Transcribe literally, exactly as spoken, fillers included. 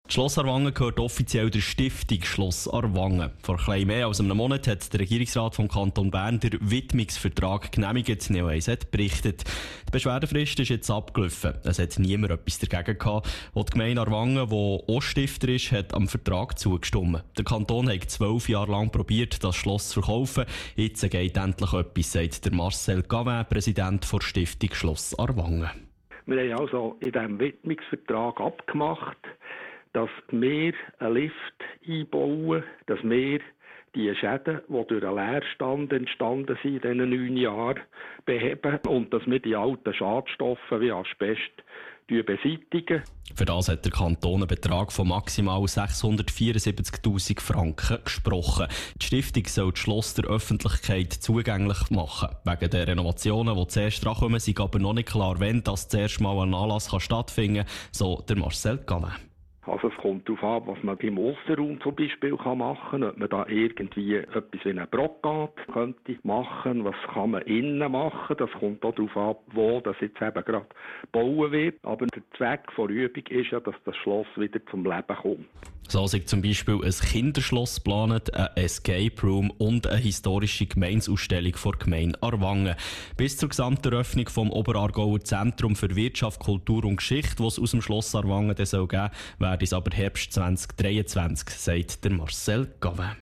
Das Schloss Aarwangen gehört offiziell der Stiftung Schloss Aarwangen. Vor etwas mehr als einem Monat hat der Regierungsrat vom Kanton Bern den Widmungsvertrag genehmigt. Neo eins hat berichtet. Die Beschwerdefrist ist jetzt abgelaufen. Es hat niemand etwas dagegen gehabt. Auch die Gemeinde Aarwangen, die auch Stifter ist, hat am Vertrag zugestimmt. Der Kanton hat zwölf Jahre lang probiert, das Schloss zu verkaufen. Jetzt geht endlich etwas, sagt der Marcel Gavin, Präsident der Stiftung Schloss Aarwangen. Wir haben also in diesem Widmungsvertrag abgemacht, dass wir einen Lift einbauen, dass wir die Schäden, die durch einen Leerstand entstanden sind in diesen neun Jahren, beheben und dass wir die alten Schadstoffe wie Asbest beseitigen. Für das hat der Kanton einen Betrag von maximal sechshundertvierundsiebzigtausend Franken gesprochen. Die Stiftung soll das Schloss der Öffentlichkeit zugänglich machen. Wegen der Renovationen, die zuerst drankommen, sind aber noch nicht klar, wenn das zuerst mal ein Anlass stattfinden kann, so der Marcel Gavin. Also es kommt darauf an, was man im Aussenraum zum Beispiel machen kann, ob man da irgendwie etwas wie einen Brokat könnte machen, was kann man innen machen, das kommt auch darauf an, wo das jetzt eben gerade bauen wird. Aber der Zweck der Übung ist ja, dass das Schloss wieder zum Leben kommt. So sind zum Beispiel ein Kinderschloss geplant, ein Escape Room und eine historische Gemeinsausstellung vor Gemeinde Aarwangen. Bis zur Gesamteröffnung vom Oberaargauer Zentrum für Wirtschaft, Kultur und Geschichte, das es aus dem Schloss Aarwangen geben soll, werde es aber Herbst zwanzig dreiundzwanzig, sagt der Marcel Gavin.